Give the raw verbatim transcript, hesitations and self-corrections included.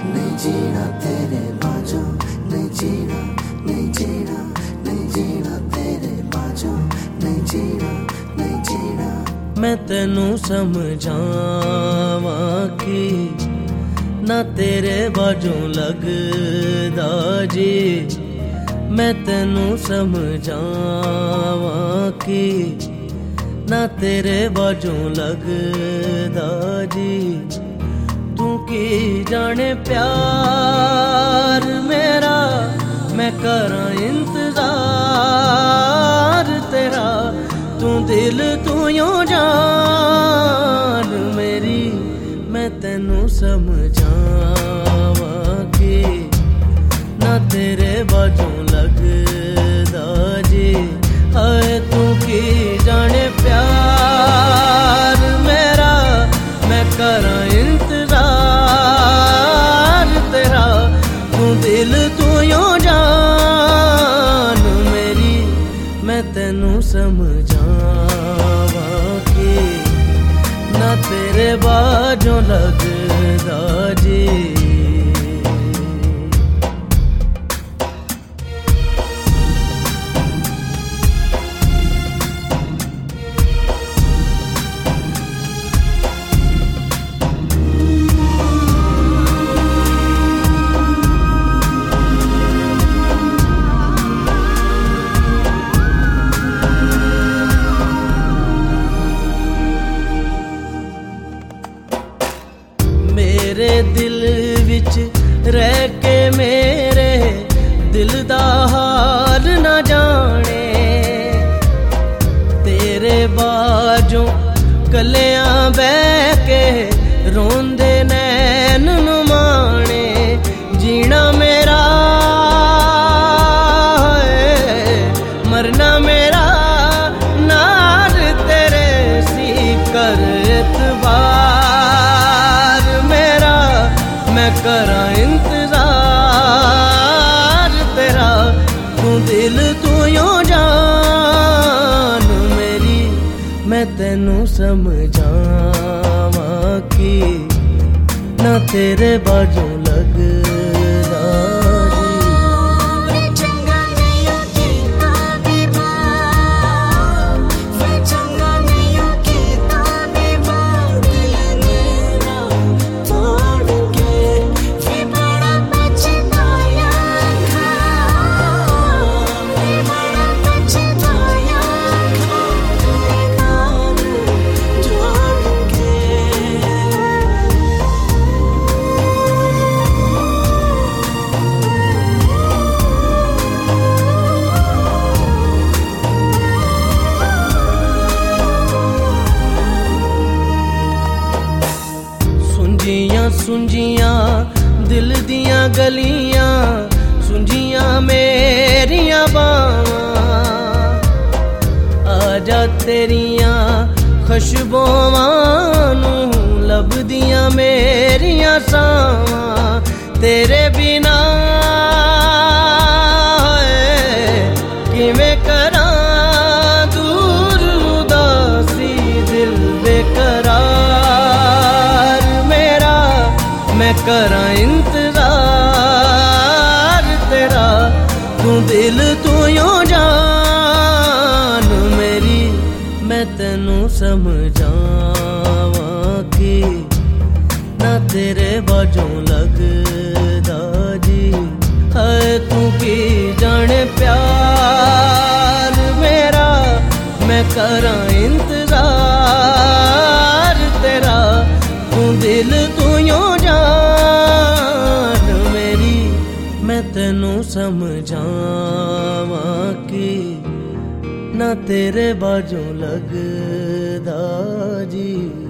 नहीं जीना तेरे बाजों, नहीं जीना, नहीं जीना, नहीं जीना तेरे बाजों, नहीं जीना, नहीं जीना। मैं तेनू समझावा कि ना तेरे बाजों लगदा जी, मैं तेनू समझावा कि ना तेरे बाजों लगदा जी। तू की जाने प्यार मेरा, मैं करां इंतजार तेरा। तू दिल तू यूं जान मेरी, मैं तेनू समझावा कि ना तेरे बाजों लगदा जी। हाय तू की जाने प्यार मेरा, मैं करां इंतजार तेरा। तू दिल तू यूं जान मेरी, मैं तेनू समझावा कि ना तेरे बाजों लगदा जी। मेरे दिल विच रह के मेरे दिल दा हाल ना जाने, तेरे बाजों कलियां बह के रोंदे नैन नुमाने। जीना मेरा है, मरना मेरा नाल तेरे सी कर एतबार मेरा। मैं करां इंतजार तेरा, तू दिल तू यूं जान मेरी, मैं तेनू समझावा कि ना तेरे बाजों लगदा सुंजियां सुंजियां दिल दियां गलियां, सुंजियां मेरियां बावां। आजा तेरियां खुशबुआं नू लभदियां मेरियां सावां। तेरे बिना किवें करां दूर उदासी दिल बेकरार मेरा। मैं करां इंतजार तेरा, तू दिल तू यूं जान मेरी, मैं तेनू समझावा कि ना तेरे बाजों लगदा जी। हाय तू की जाने प्यार मेरा, मैं करां इंतजार तेरा। तू दिल तू यूं जान मेरी, मैं तेनू समझावा कि ना तेरे बाजों लगदा जी।